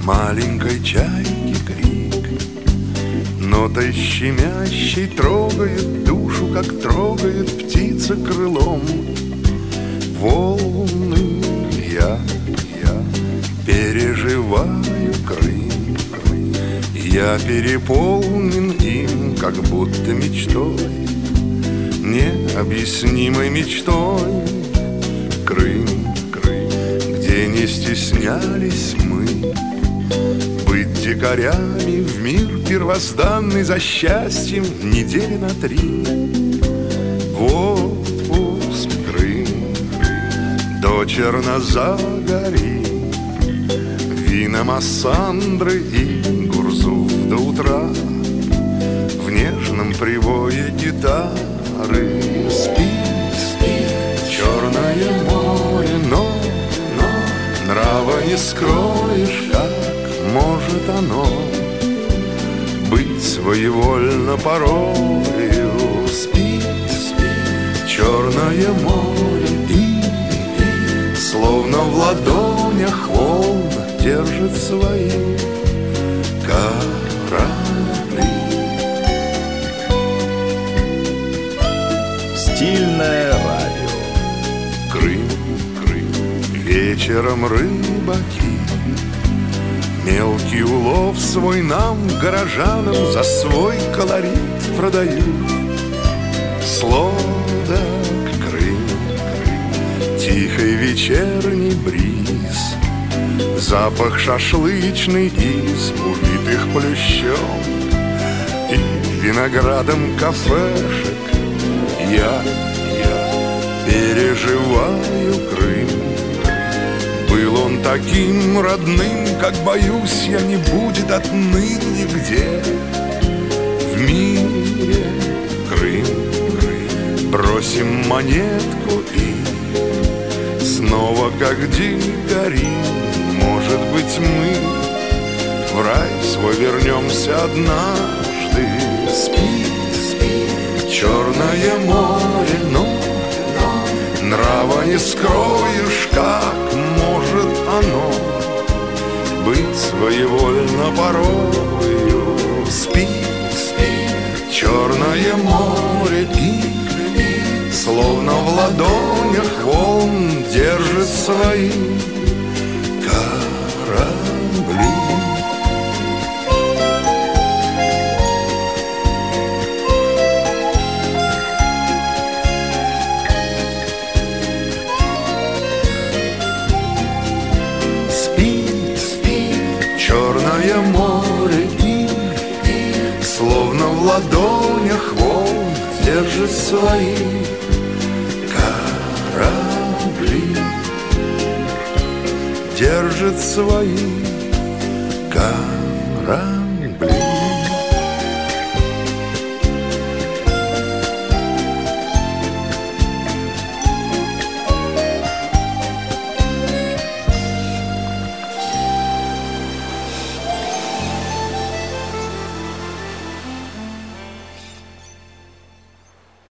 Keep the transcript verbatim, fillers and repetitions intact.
маленькой чайки крик, нотой щемящей трогает душу, как трогает птица крылом. Волны я, я переживаю Крым, я переполнен им, как будто мечтой, необъяснимой мечтой. Крым, Крым, где не стеснялись мы быть дикарями в мир первозданный за счастьем недели на три. В отпуск Крым, Крым, до Чернозагори, вина Массандры и Гурзуф до утра. В нежном привое гитары спит, спит Черное море, но, но нрава не скроешь, как может оно быть своевольно порою. Спит, спит Черное море и, и словно в ладонях волн держит свои корабли. Стильное радио. Крым, Крым, вечером рыбаки мелкий улов свой нам, горожанам, за свой колорит продают. Сладок Крым, Крым, тихий вечерний бриз, запах шашлычный из увитых плющом и виноградом кафешек. Я, я переживаю Крым. Был он таким родным, как, боюсь, я не будет отныне нигде в мире. Крым, Крым, бросим монетку и снова, как дикари, может быть, мы в рай свой вернемся однажды. Спит, спит Черное море, но, но нрава не скроешь, как может оно быть своевольно порою. Спит, спит Черное море и, и словно в ладонях волн держит свои корабли. Черное море и, и словно в ладонях волн держит свои корабли, держит свои корабли.